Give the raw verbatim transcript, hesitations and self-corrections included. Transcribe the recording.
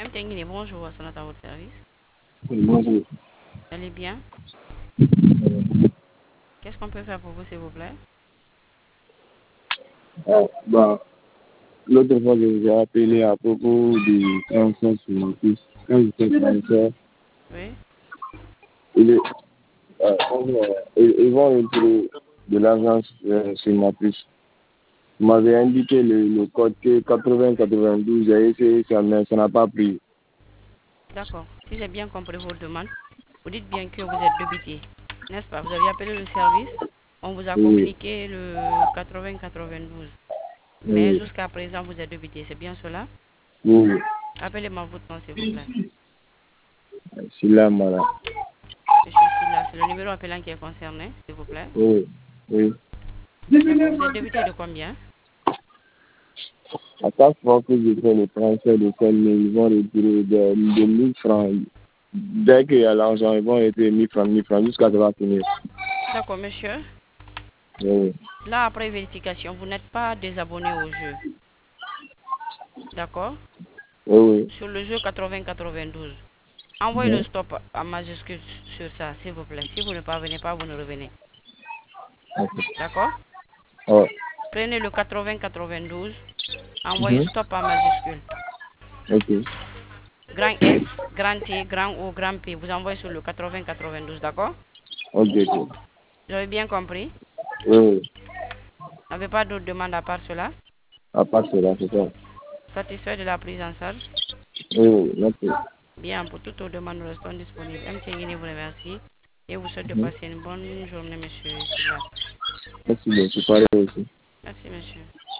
M. Tenguini, bonjour, à à votre service. Oui, bonjour. Vous allez bien? Qu'est-ce qu'on peut faire pour vous, s'il vous plaît? Ah, bah, l'autre fois, je vous ai appelé à propos du transfert sur mon fils. Quand j'étais transfert, Oui. il est, euh, euh, ils, ils vont retirer de l'argent euh, sur ma puce. Vous m'avez indiqué le, le code que quatre-vingts quatre-vingt-douze, j'ai essayé ça, mais ça n'a pas pris. D'accord. Si j'ai bien compris votre demande, vous dites bien que vous êtes débité, n'est-ce pas? Vous avez appelé le service, on vous a Oui, communiqué le quatre-vingts quatre-vingt-douze. Mais oui, jusqu'à présent, vous êtes débité, c'est bien cela? oui. Appelez-moi votre nom, s'il vous plaît. C'est là, madame. Monsieur Silla, c'est le numéro appelant qui est concerné, s'il vous plaît. Oui, oui. D'accord. Vous êtes débité de combien? À chaque fois que je fais le transfert de celle, ils vont retirer de, de mille francs. Dès qu'il y a l'argent, ils vont retirer mille francs, mille francs, jusqu'à ce que ça va finir. D'accord, monsieur. Oui, Là, après vérification, vous n'êtes pas désabonné au jeu. D'accord? oui, oui. Sur le jeu quatre-vingts quatre-vingt-douze. Envoyez le Mhm. stop en majuscule sur ça, s'il vous plaît. Si vous ne parvenez pas, vous ne revenez. Ok. D'accord? Ouais. Prenez le quatre-vingts quatre-vingt-douze. Envoyez Mhm. stop en majuscule. Ok. Grand S, grand T, grand O, grand P. Vous envoyez sur le quatre-vingts quatre-vingt-douze, d'accord? Ok, ok. Vous avez bien compris? Oui, oui. Vous n'avez pas d'autres demandes à part cela? À part cela, c'est ça. Satisfait de la prise en charge? Oui, oui. Merci. Bien, pour toutes vos demandes, nous restons disponibles. M. Tiengini vous remercie et vous souhaite de Mhm. passer une bonne journée, monsieur Silla. Merci bien. C'est pareil aussi. Merci, monsieur.